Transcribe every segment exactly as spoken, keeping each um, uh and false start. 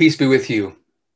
Peace be with you.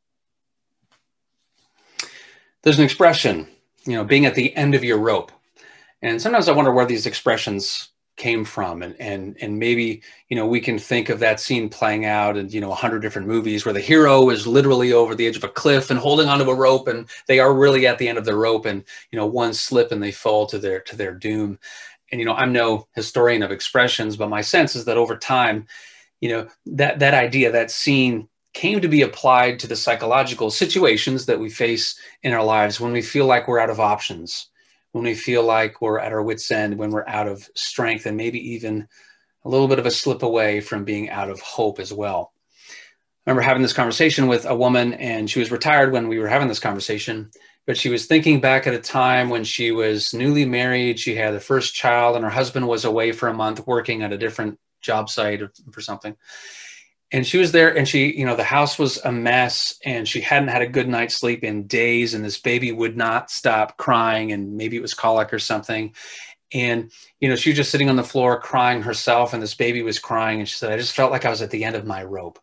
There's an expression, you know, being at the end of your rope. And sometimes I wonder where these expressions came from. And, and, and maybe, you know, we can think of that scene playing out in, you know, a hundred different movies where the hero is literally over the edge of a cliff and holding onto a rope, and they are really at the end of the rope, and, you know, one slip and they fall to their, to their doom. And, you know, I'm no historian of expressions, but my sense is that over time, you know, that, that idea, that scene came to be applied to the psychological situations that we face in our lives when we feel like we're out of options, when we feel like we're at our wits' end, when we're out of strength, and maybe even a little bit of a slip away from being out of hope as well. I remember having this conversation with a woman, and she was retired when we were having this conversation, but she was thinking back at a time when she was newly married. She had the first child, and her husband was away for a month working at a different job site or for something. And she was there, and she, you know, the house was a mess, and she hadn't had a good night's sleep in days, and this baby would not stop crying, and maybe it was colic or something. And, you know, she was just sitting on the floor crying herself, and this baby was crying. And she said, I just felt like I was at the end of my rope.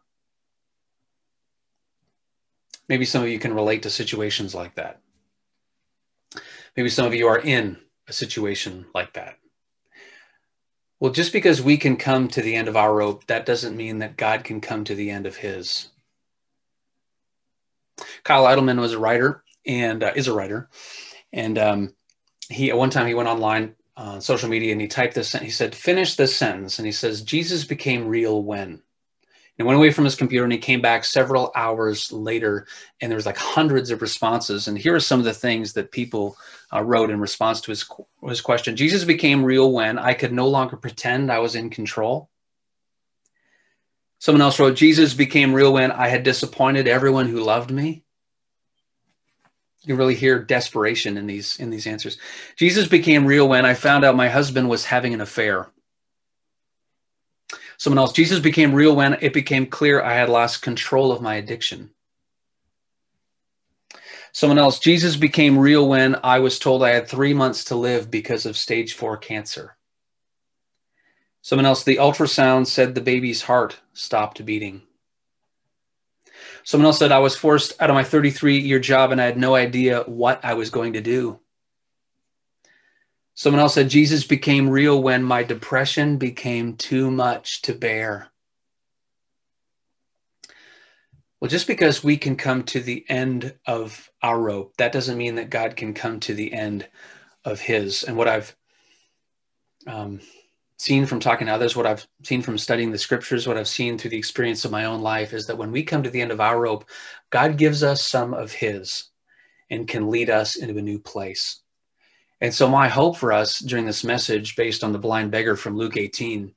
Maybe some of you can relate to situations like that. Maybe some of you are in a situation like that. Well, just because we can come to the end of our rope, that doesn't mean that God can come to the end of his. Kyle Idleman was a writer and uh, is a writer. And um, he, at one time he went online on uh, social media and he typed this, he said, finish this sentence. And he says, Jesus became real when? And went away from his computer, and he came back several hours later, and there was like hundreds of responses. And here are some of the things that people uh, wrote in response to his, his question. Jesus became real when I could no longer pretend I was in control. Someone else wrote, Jesus became real when I had disappointed everyone who loved me. You can really hear desperation in these, in these answers. Jesus became real when I found out my husband was having an affair. Someone else, Jesus became real when it became clear I had lost control of my addiction. Someone else, Jesus became real when I was told I had three months to live because of stage four cancer. Someone else, the ultrasound said the baby's heart stopped beating. Someone else said I was forced out of my thirty-three year job and I had no idea what I was going to do. Someone else said, Jesus became real when my depression became too much to bear. Well, just because we can come to the end of our rope, that doesn't mean that God can come to the end of his. And what I've um, seen from talking to others, what I've seen from studying the scriptures, what I've seen through the experience of my own life is that when we come to the end of our rope, God gives us some of his and can lead us into a new place. And so my hope for us during this message, based on the blind beggar from Luke eighteen,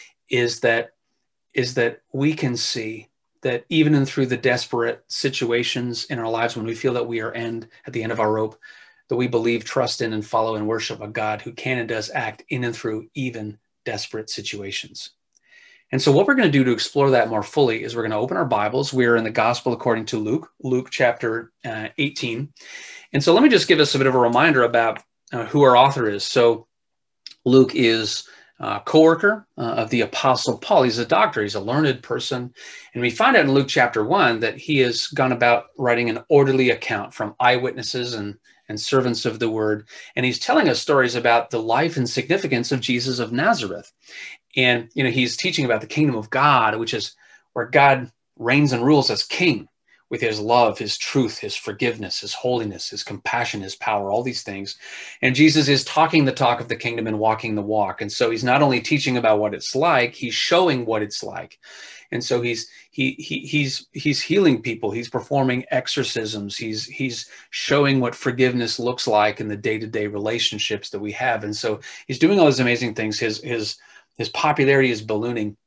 is that, is that we can see that even in through the desperate situations in our lives, when we feel that we are end, at the end of our rope, that we believe, trust in, and follow and worship a God who can and does act in and through even desperate situations. And so what we're going to do to explore that more fully is we're going to open our Bibles. We're in the Gospel according to Luke, Luke chapter uh, eighteen. And so let me just give us a bit of a reminder about Uh, who our author is. So Luke is a co-worker uh, of the Apostle Paul. He's a doctor. He's a learned person. And we find out in Luke chapter one that he has gone about writing an orderly account from eyewitnesses and, and servants of the word. And he's telling us stories about the life and significance of Jesus of Nazareth. And, you know, he's teaching about the kingdom of God, which is where God reigns and rules as king, with his love, his truth, his forgiveness, his holiness, his compassion, his power, all these things. And Jesus is talking the talk of the kingdom and walking the walk. And so he's not only teaching about what it's like, he's showing what it's like. And so he's he, he he's he's healing people, he's performing exorcisms, he's he's showing what forgiveness looks like in the day-to-day relationships that we have. And so he's doing all these amazing things. His his his popularity is ballooning.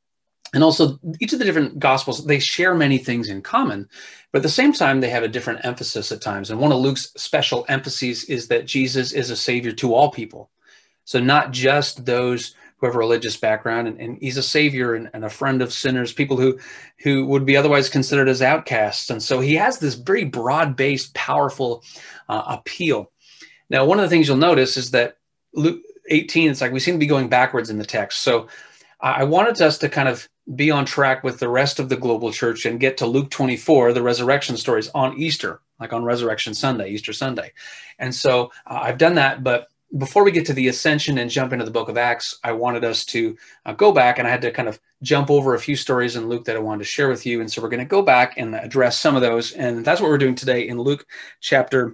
And also, each of the different Gospels, they share many things in common, but at the same time, they have a different emphasis at times. And one of Luke's special emphases is that Jesus is a savior to all people. So not just those who have a religious background, and, and he's a savior and, and a friend of sinners, people who, who would be otherwise considered as outcasts. And so he has this very broad-based, powerful uh, appeal. Now, one of the things you'll notice is that Luke eighteen, it's like we seem to be going backwards in the text. So I wanted us to kind of be on track with the rest of the global church and get to Luke twenty-four, the resurrection stories, on Easter, like on Resurrection Sunday, Easter Sunday. And so uh, I've done that. But before we get to the ascension and jump into the book of Acts, I wanted us to uh, go back, and I had to kind of jump over a few stories in Luke that I wanted to share with you. And so we're going to go back and address some of those. And that's what we're doing today in Luke chapter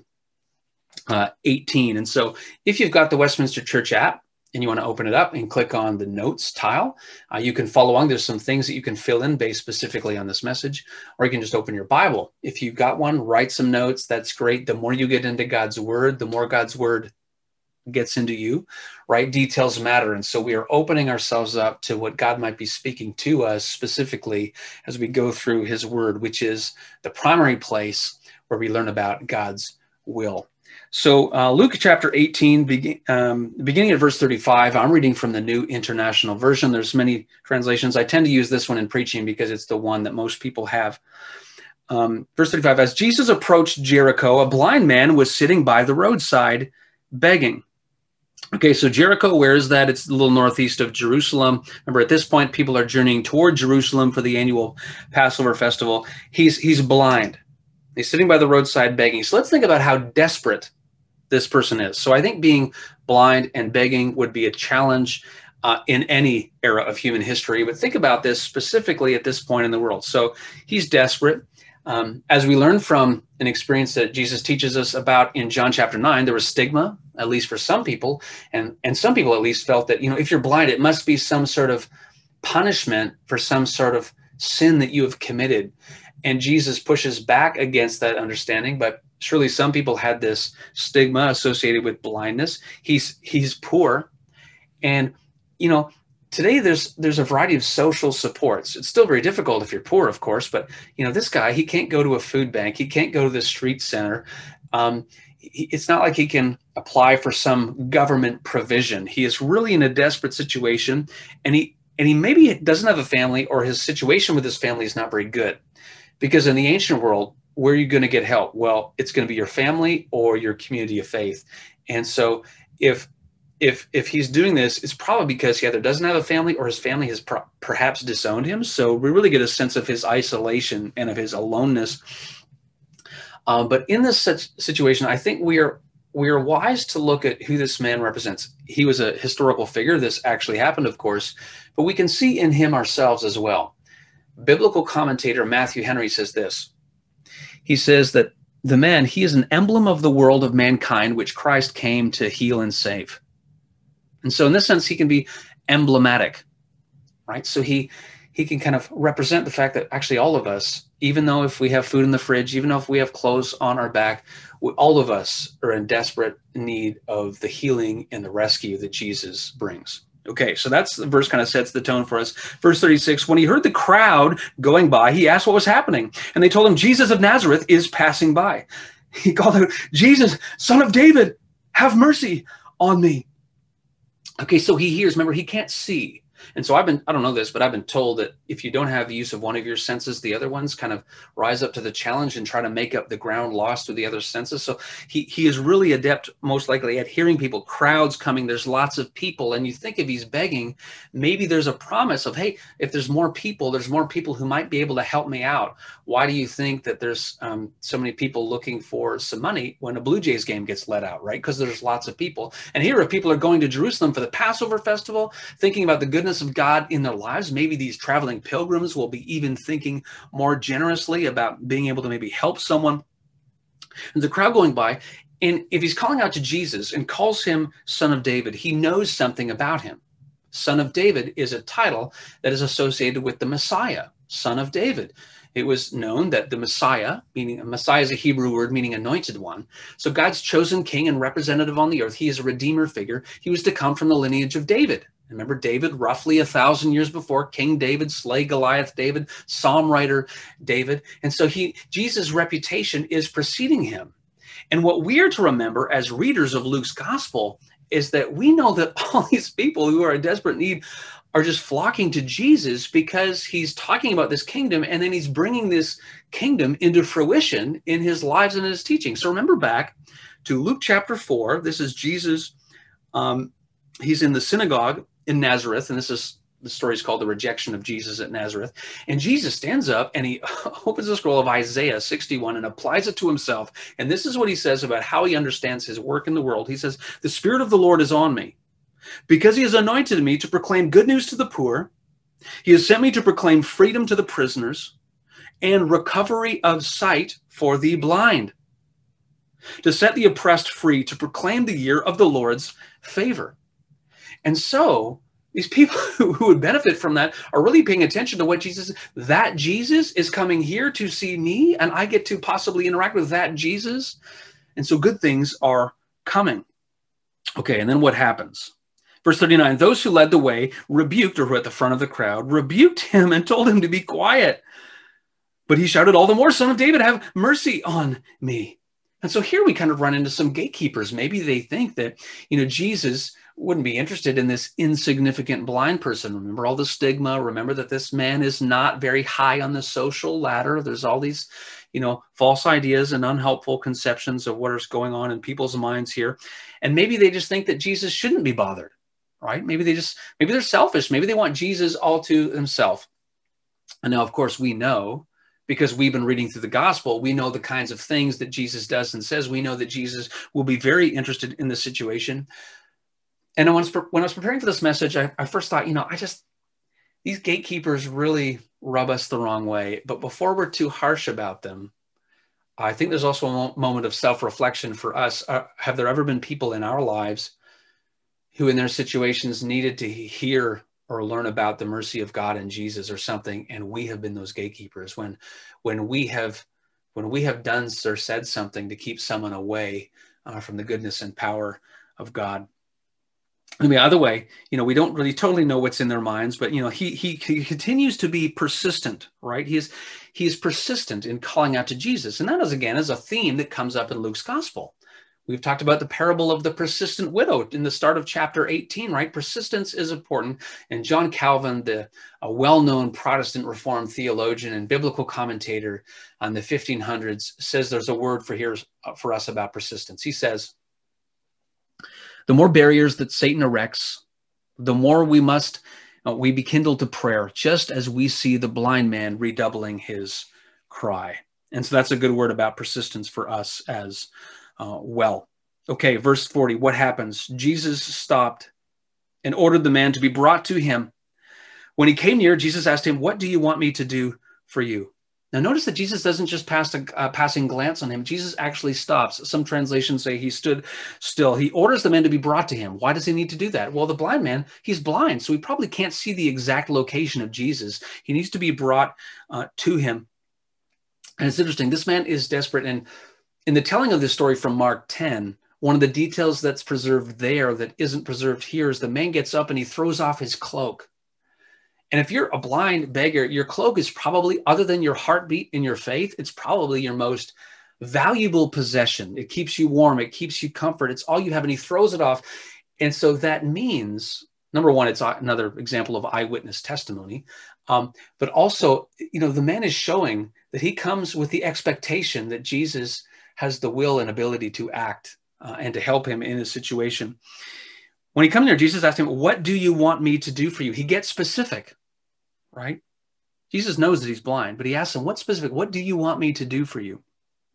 uh, eighteen. And so if you've got the Westminster Church app, and you want to open it up and click on the notes tile, uh, you can follow along. There's some things that you can fill in based specifically on this message, or you can just open your Bible. If you've got one, write some notes. That's great. The more you get into God's word, the more God's word gets into you, right? Details matter. And so we are opening ourselves up to what God might be speaking to us specifically as we go through his word, which is the primary place where we learn about God's will. So uh, Luke chapter eighteen, begin, um, beginning at verse thirty-five, I'm reading from the New International Version. There's many translations. I tend to use this one in preaching because it's the one that most people have. Um, verse thirty-five, as Jesus approached Jericho, a blind man was sitting by the roadside begging. Okay, so Jericho, where is that? It's a little northeast of Jerusalem. Remember, at this point, people are journeying toward Jerusalem for the annual Passover festival. He's, he's blind. He's sitting by the roadside begging. So let's think about how desperate this person is. So I think being blind and begging would be a challenge uh, in any era of human history. But think about this specifically at this point in the world. So he's desperate. Um, as we learn from an experience that Jesus teaches us about in John chapter nine, there was stigma, at least for some people. And, and some people at least felt that, you know, if you're blind, it must be some sort of punishment for some sort of sin that you have committed. And Jesus pushes back against that understanding, but surely some people had this stigma associated with blindness. He's he's poor. And, you know, today there's there's a variety of social supports. It's still very difficult if you're poor, of course, but, you know, this guy, he can't go to a food bank. He can't go to the street center. Um, he, it's not like he can apply for some government provision. He is really in a desperate situation, and he and he maybe doesn't have a family, or his situation with his family is not very good. Because in the ancient world, where are you going to get help? Well, it's going to be your family or your community of faith. And so if if if he's doing this, it's probably because he either doesn't have a family or his family has per- perhaps disowned him. So we really get a sense of his isolation and of his aloneness. Um, but in this such situation, I think we are we are wise to look at who this man represents. He was a historical figure. This actually happened, of course, but we can see in him ourselves as well. Biblical commentator Matthew Henry says this. He says that the man, he is an emblem of the world of mankind, which Christ came to heal and save. And so in this sense, he can be emblematic, right? So he he can kind of represent the fact that actually all of us, even though if we have food in the fridge, even though if we have clothes on our back, all of us are in desperate need of the healing and the rescue that Jesus brings. Okay, so that's the verse kind of sets the tone for us. Verse thirty-six, when he heard the crowd going by, he asked what was happening. And they told him, Jesus of Nazareth is passing by. He called out, Jesus, son of David, have mercy on me. Okay, so he hears, remember, he can't see. And so I've been, I don't know this, but I've been told that if you don't have use of one of your senses, the other ones kind of rise up to the challenge and try to make up the ground lost through the other senses. So he, he is really adept, most likely, at hearing people, crowds coming. There's lots of people. And you think if he's begging, maybe there's a promise of, hey, if there's more people, there's more people who might be able to help me out. Why do you think that there's um, so many people looking for some money when a Blue Jays game gets let out, right? Because there's lots of people. And here, if people are going to Jerusalem for the Passover festival, thinking about the goodness of God in their lives, maybe these traveling pilgrims will be even thinking more generously about being able to maybe help someone. And the crowd going by, and if he's calling out to Jesus and calls him Son of David, he knows something about him. Son of David is a title that is associated with the Messiah, Son of David. It was known that the Messiah, meaning Messiah is a Hebrew word meaning anointed one. So God's chosen king and representative on the earth. He is a redeemer figure. He was to come from the lineage of David. Remember David, roughly a thousand years before, King David, slay Goliath David, Psalm writer David. And so he, Jesus' reputation is preceding him. And what we are to remember as readers of Luke's gospel is that we know that all these people who are in desperate need are just flocking to Jesus because he's talking about this kingdom, and then he's bringing this kingdom into fruition in his lives and his teaching. So remember back to Luke chapter four. This is Jesus. Um, he's in the synagogue in Nazareth, and this is The story is called The Rejection of Jesus at Nazareth. And Jesus stands up and he opens the scroll of Isaiah sixty-one and applies it to himself. And this is what he says about how he understands his work in the world. He says, "The Spirit of the Lord is on me, because he has anointed me to proclaim good news to the poor. He has sent me to proclaim freedom to the prisoners and recovery of sight for the blind, to set the oppressed free, to proclaim the year of the Lord's favor." And so these people who, who would benefit from that are really paying attention to what Jesus, that Jesus is coming here to see me, and I get to possibly interact with that Jesus. And so good things are coming. Okay, and then what happens? Verse thirty-nine, those who led the way rebuked, or who were at the front of the crowd, rebuked him and told him to be quiet. But he shouted all the more, "Son of David, have mercy on me." And so here we kind of run into some gatekeepers. Maybe they think that, you know, Jesus wouldn't be interested in this insignificant blind person. Remember all the stigma. Remember that this man is not very high on the social ladder. There's all these, you know, false ideas and unhelpful conceptions of what is going on in people's minds here. And maybe they just think that Jesus shouldn't be bothered, right? Maybe they just, maybe they're selfish. Maybe they want Jesus all to himself. And now, of course, we know, because we've been reading through the gospel, we know the kinds of things that Jesus does and says. We know that Jesus will be very interested in the situation. And when I was, when I was preparing for this message, I, I first thought, you know, I just, these gatekeepers really rub us the wrong way. But before we're too harsh about them, I think there's also a moment of self-reflection for us. Uh, have there ever been people in our lives who in their situations needed to hear or learn about the mercy of God and Jesus or something, and we have been those gatekeepers when when we have when we have done or said something to keep someone away uh, from the goodness and power of God? I mean, other way, you know, we don't really totally know what's in their minds, but you know, he he, he continues to be persistent, right? He is he is persistent in calling out to Jesus, and that is again is a theme that comes up in Luke's gospel. We've talked about the parable of the persistent widow in the start of chapter eighteen, right? Persistence is important. And John Calvin, the a well-known Protestant Reformed theologian and biblical commentator on the fifteen hundreds, says there's a word for here for us about persistence. He says, "The more barriers that Satan erects, the more we must uh, we be kindled to prayer, just as we see the blind man redoubling his cry." And so that's a good word about persistence for us as Uh, well. Okay, verse forty, what happens? Jesus stopped and ordered the man to be brought to him. When he came near, Jesus asked him, "What do you want me to do for you?" Now notice that Jesus doesn't just pass a uh, passing glance on him. Jesus actually stops. Some translations say he stood still. He orders the man to be brought to him. Why does he need to do that? Well, the blind man, he's blind, so he probably can't see the exact location of Jesus. He needs to be brought uh, to him. And it's interesting. This man is desperate, and in the telling of this story from Mark ten, one of the details that's preserved there that isn't preserved here is the man gets up and he throws off his cloak. And if you're a blind beggar, your cloak is probably, other than your heartbeat in your faith, it's probably your most valuable possession. It keeps you warm. It keeps you comfort. It's all you have. And he throws it off. And so that means, number one, it's another example of eyewitness testimony. Um, but also, you know, the man is showing that he comes with the expectation that Jesus has the will and ability to act uh, and to help him in a situation. When he comes there, Jesus asked him, "What do you want me to do for you?" He gets specific, right? Jesus knows that he's blind, but he asks him, "What specific? What do you want me to do for you?"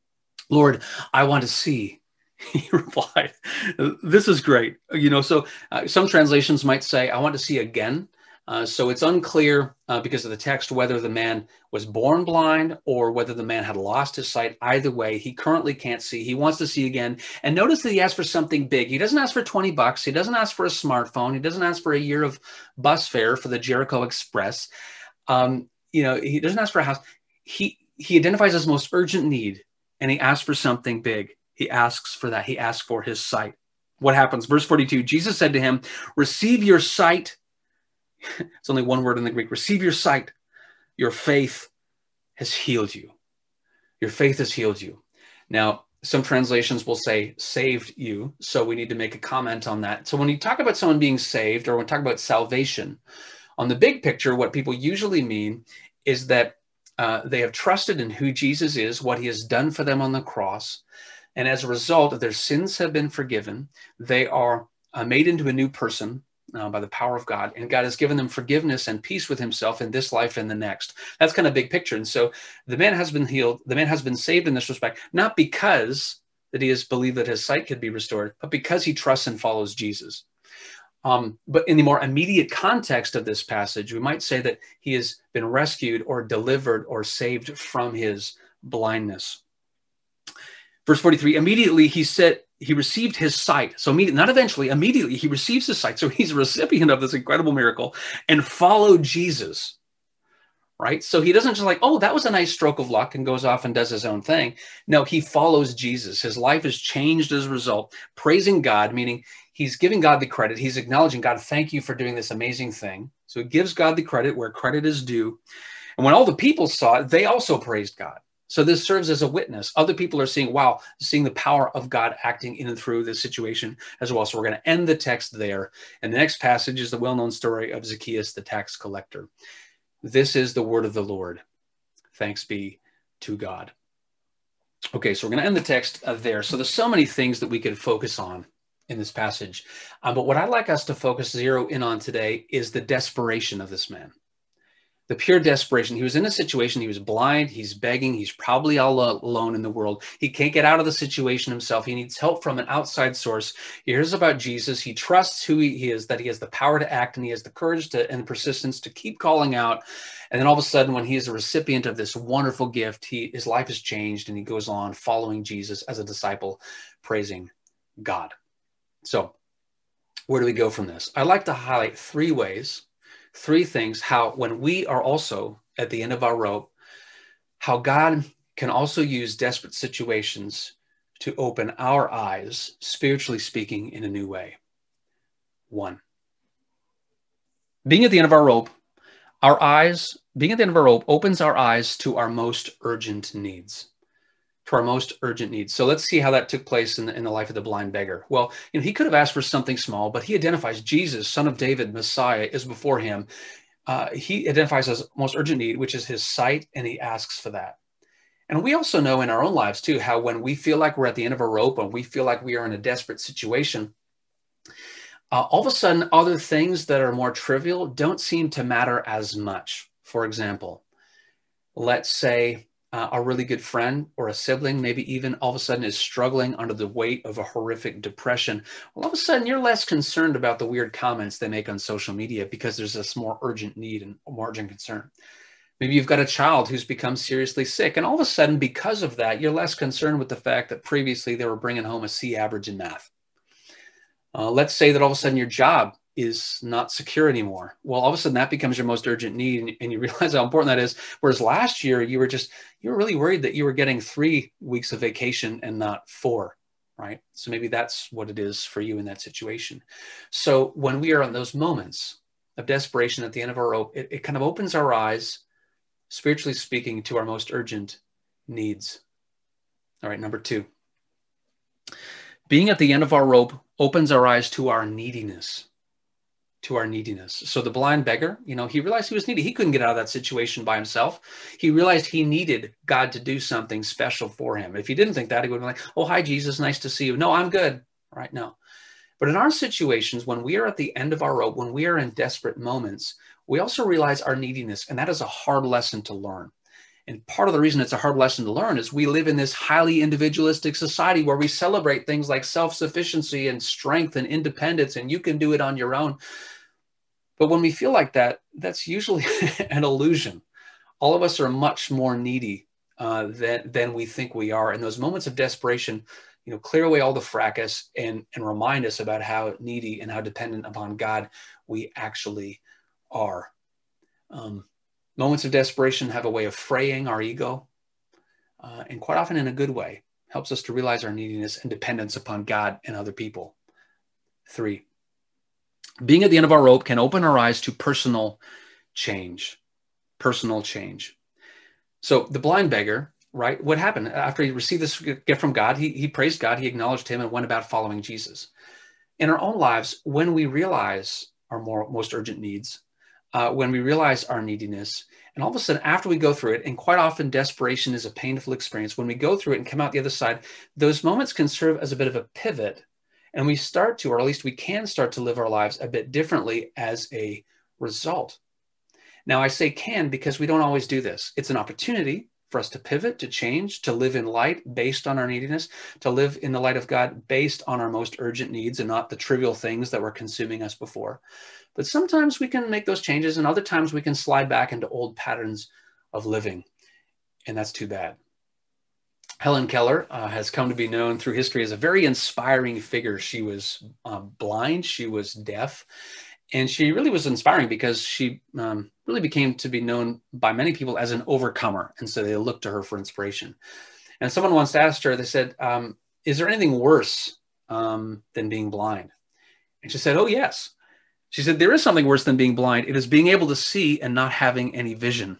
"Lord, I want to see," he replied. This is great. You know, so uh, some translations might say, "I want to see again." Uh, so it's unclear uh, because of the text whether the man was born blind or whether the man had lost his sight. Either way, he currently can't see. He wants to see again. And notice that he asks for something big. He doesn't ask for twenty bucks. He doesn't ask for a smartphone. He doesn't ask for a year of bus fare for the Jericho Express. Um, you know, he doesn't ask for a house. He, he identifies his most urgent need, and he asks for something big. He asks for that. He asks for his sight. What happens? Verse forty-two, Jesus said to him, "Receive your sight." It's only one word in the Greek. "Receive your sight. Your faith has healed you." Your faith has healed you. Now, some translations will say saved you. So we need to make a comment on that. So when you talk about someone being saved, or when we talk about salvation, on the big picture, what people usually mean is that uh, they have trusted in who Jesus is, what he has done for them on the cross. And as a result, their sins have been forgiven. They are uh, made into a new person. uh, by the power of God, and God has given them forgiveness and peace with himself in this life and the next. That's kind of big picture. And so the man has been healed. The man has been saved in this respect, not because that he has believed that his sight could be restored, but because he trusts and follows Jesus. Um, but in the more immediate context of this passage, we might say that he has been rescued or delivered or saved from his blindness. Verse forty-three, immediately he said, he received his sight. So immediately, not eventually, immediately he receives his sight. So he's a recipient of this incredible miracle and followed Jesus, right? So he doesn't just like, oh, that was a nice stroke of luck and goes off and does his own thing. No, he follows Jesus. His life is changed as a result, praising God, meaning he's giving God the credit. He's acknowledging, God, thank you for doing this amazing thing. So he gives God the credit where credit is due. And when all the people saw it, they also praised God. So this serves as a witness. Other people are seeing, wow, seeing the power of God acting in and through this situation as well. So we're going to end the text there. And the next passage is the well-known story of Zacchaeus, the tax collector. This is the word of the Lord. Thanks be to God. Okay, so we're going to end the text uh, there. So there's so many things that we could focus on in this passage. Um, but what I'd like us to focus, zero in on today, is the desperation of this man. The pure desperation. He was in a situation, he was blind, he's begging, he's probably all alone in the world. He can't get out of the situation himself. He needs help from an outside source. He hears about Jesus. He trusts who he is, that he has the power to act, and he has the courage to, and the persistence to keep calling out. And then all of a sudden, when he is a recipient of this wonderful gift, he, his life has changed, and he goes on following Jesus as a disciple, praising God. So where do we go from this? I'd like to highlight three ways Three things, how when we are also at the end of our rope, how God can also use desperate situations to open our eyes, spiritually speaking, in a new way. One, being at the end of our rope, our eyes, being at the end of our rope opens our eyes to our most urgent needs. To our most urgent needs. So let's see how that took place in the, in the life of the blind beggar. Well, you know, he could have asked for something small, but he identifies Jesus, Son of David, Messiah, is before him. Uh, he identifies his most urgent need, which is his sight, and he asks for that. And we also know in our own lives, too, how when we feel like we're at the end of a rope and we feel like we are in a desperate situation, uh, all of a sudden, other things that are more trivial don't seem to matter as much. For example, let's say Uh, a really good friend or a sibling, maybe even all of a sudden is struggling under the weight of a horrific depression. Well, all of a sudden you're less concerned about the weird comments they make on social media because there's this more urgent need and more urgent concern. Maybe you've got a child who's become seriously sick, and all of a sudden, because of that, you're less concerned with the fact that previously they were bringing home a C average in math. Uh, let's say that all of a sudden your job is not secure anymore. Well, all of a sudden that becomes your most urgent need, and, and you realize how important that is. Whereas last year you were just, you were really worried that you were getting three weeks of vacation and not four, right? So maybe that's what it is for you in that situation. So when we are in those moments of desperation at the end of our rope, it, it kind of opens our eyes, spiritually speaking, to our most urgent needs. All right, number two. Being at the end of our rope opens our eyes to our neediness. to our neediness. So the blind beggar, you know, he realized he was needy. He couldn't get out of that situation by himself. He realized he needed God to do something special for him. If he didn't think that, he would have been like, oh, hi, Jesus, nice to see you. No, I'm good. Right? No. But in our situations, when we are at the end of our rope, when we are in desperate moments, we also realize our neediness. And that is a hard lesson to learn. And part of the reason it's a hard lesson to learn is we live in this highly individualistic society where we celebrate things like self-sufficiency and strength and independence, and you can do it on your own. But when we feel like that, that's usually an illusion. All of us are much more needy uh, than, than we think we are. In those moments of desperation, you know, clear away all the fracas and, and remind us about how needy and how dependent upon God we actually are. Um, Moments of desperation have a way of fraying our ego, uh, and quite often in a good way, helps us to realize our neediness and dependence upon God and other people. Three, being at the end of our rope can open our eyes to personal change, personal change. So the blind beggar, right, what happened? After he received this gift from God, he, he praised God, he acknowledged him, and went about following Jesus. In our own lives, when we realize our more, most urgent needs, Uh, when we realize our neediness, and all of a sudden after we go through it, and quite often desperation is a painful experience, when we go through it and come out the other side, those moments can serve as a bit of a pivot And we start to, or at least we can start to live our lives a bit differently as a result. Now, I say can because we don't always do this. It's an opportunity for us to pivot, to change, to live in light based on our neediness, to live in the light of God based on our most urgent needs and not the trivial things that were consuming us before. But sometimes we can make those changes, and other times we can slide back into old patterns of living, and that's too bad. Helen Keller uh, has come to be known through history as a very inspiring figure. She was uh, blind, she was deaf, and she really was inspiring because she um, really became to be known by many people as an overcomer. And so they looked to her for inspiration. And someone once asked her, they said, um, is there anything worse um, than being blind? And she said, oh, yes. She said, there is something worse than being blind. It is being able to see and not having any vision.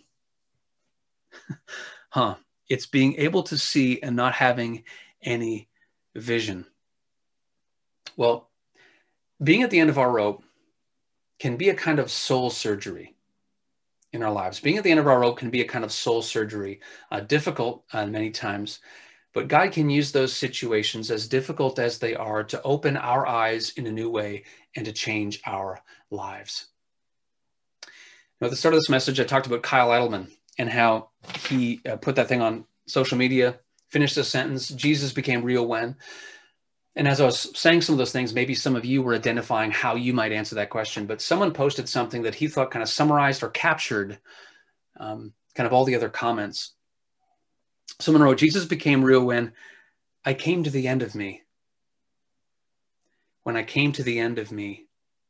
huh. It's being able to see and not having any vision. Well, being at the end of our rope can be a kind of soul surgery in our lives. Being at the end of our rope can be a kind of soul surgery, uh, difficult uh, many times, but God can use those situations, as difficult as they are, to open our eyes in a new way and to change our lives. Now, at the start of this message, I talked about Kyle Idleman and how he uh, put that thing on social media, finished the sentence, Jesus became real when. And as I was saying some of those things, maybe some of you were identifying how you might answer that question, but someone posted something that he thought kind of summarized or captured um, kind of all the other comments. Someone wrote, Jesus became real when I came to the end of me. When I came to the end of me.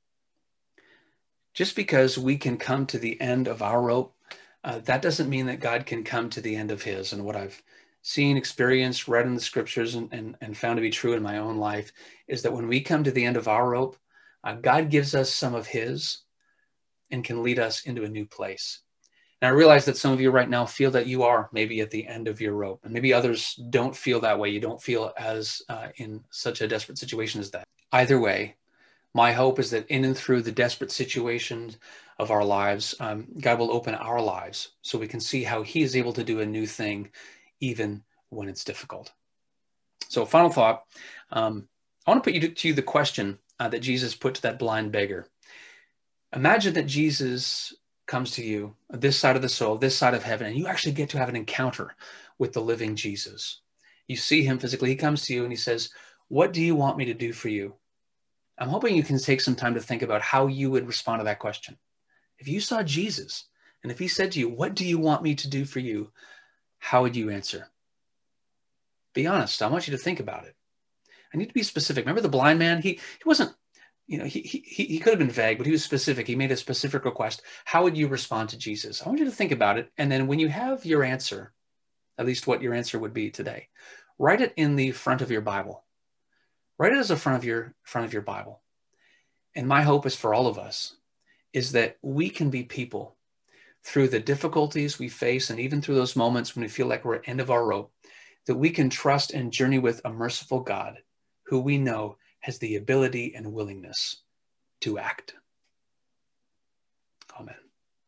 Just because we can come to the end of our rope, uh, that doesn't mean that God can come to the end of his. And what I've seen, experienced, read in the scriptures, and, and, and found to be true in my own life is that when we come to the end of our rope, uh, God gives us some of his and can lead us into a new place. And I realize that some of you right now feel that you are maybe at the end of your rope, and maybe others don't feel that way. You don't feel as uh, in such a desperate situation as that. Either way, my hope is that in and through the desperate situations of our lives, um, God will open our lives so we can see how he is able to do a new thing even when it's difficult. So final thought, um, I want to put you to, to you the question uh, that Jesus put to that blind beggar. Imagine that Jesus comes to you, this side of the soul, this side of heaven, and you actually get to have an encounter with the living Jesus. You see him physically. He comes to you and he says, what do you want me to do for you? I'm hoping you can take some time to think about how you would respond to that question. If you saw Jesus, and if he said to you, what do you want me to do for you? How would you answer? Be honest. I want you to think about it. I need to be specific. Remember the blind man? He, he wasn't, you know, he, he, he could have been vague, but he was specific. He made a specific request. How would you respond to Jesus? I want you to think about it. And then when you have your answer, at least what your answer would be today, write it in the front of your Bible. Write it as a front of your front of your Bible. And my hope is for all of us is that we can be people through the difficulties we face, and even through those moments when we feel like we're at the end of our rope, that we can trust and journey with a merciful God who we know has the ability and willingness to act. Amen.